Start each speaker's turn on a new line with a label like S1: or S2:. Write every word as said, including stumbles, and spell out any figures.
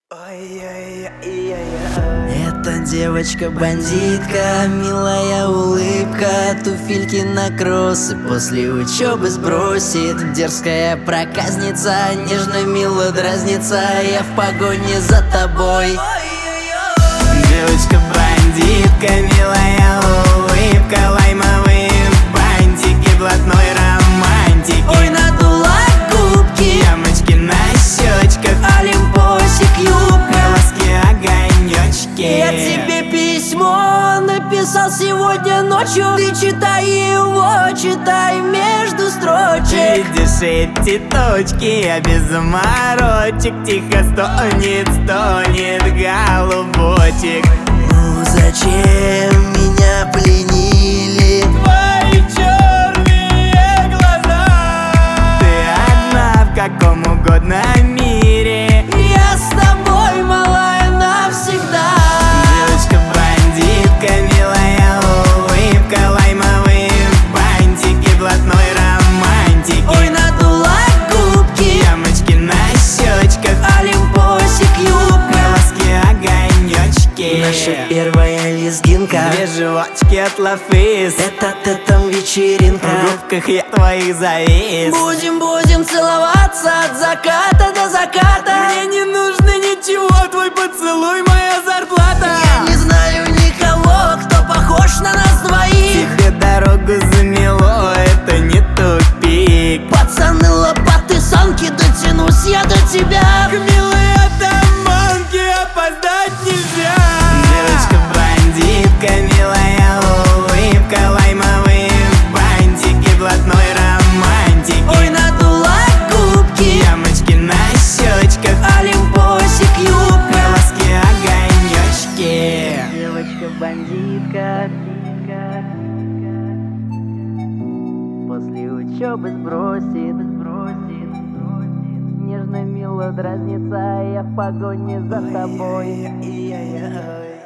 S1: Эта девочка-бандитка, милая улыбка, туфельки на кроссы после учебы сбросит. Дерзкая проказница, нежно мило дразнится, я в погоне за тобой.
S2: Девочка-бандитка, милая улыбка, лаймовые бантики, блатной романтики.
S1: Ой, надула губки,
S2: ямочки на щечках,
S1: олимпосик, юбка,
S2: глазки, огонечки.
S1: Я тебе письмо написал сегодня ночью, ты читай его, читай между строчек.
S2: Видишь эти точки, я без заморочек, тихо стонет, стонет голубочек.
S1: Ну зачем меня пленили
S2: твои черные глаза? Ты одна в каком угодно мире,
S1: я с тобой, малая, навсегда.
S2: Девочка-бандитка, милая улыбка, лаймовые бантики, блатной романтики.
S1: Ой, надула губки,
S2: ямочки на щечках,
S1: олимпосик, юбка,
S2: глазки, огонечки.
S1: наша первая лезгинка,
S2: две животики от лафис,
S1: это тетом вечеринка.
S2: в губках я твоих завис.
S1: Будем, будем целоваться от заката до заката.
S2: Мне не нужно ничего, твой поцелуй моя зарплата.
S1: Я не знаю никого, кто похож на нас двоих.
S2: Тебе дорогу замело, это не тупик.
S1: Пацаны, лопаты, санки, дотянусь я до тебя.
S2: К милой атаманке опоздать нельзя. Девочка-бандитка, милая улыбка, лаймовые бантики, блатной романтики.
S1: Ой, надула губки,
S2: ямочки на щечках,
S1: олимпосик, юбка,
S2: глазки, огонечки.
S1: Девочка-бандитка, после учебы сбросит, сбросит, нежно мило дразнится, я в погоне за тобой.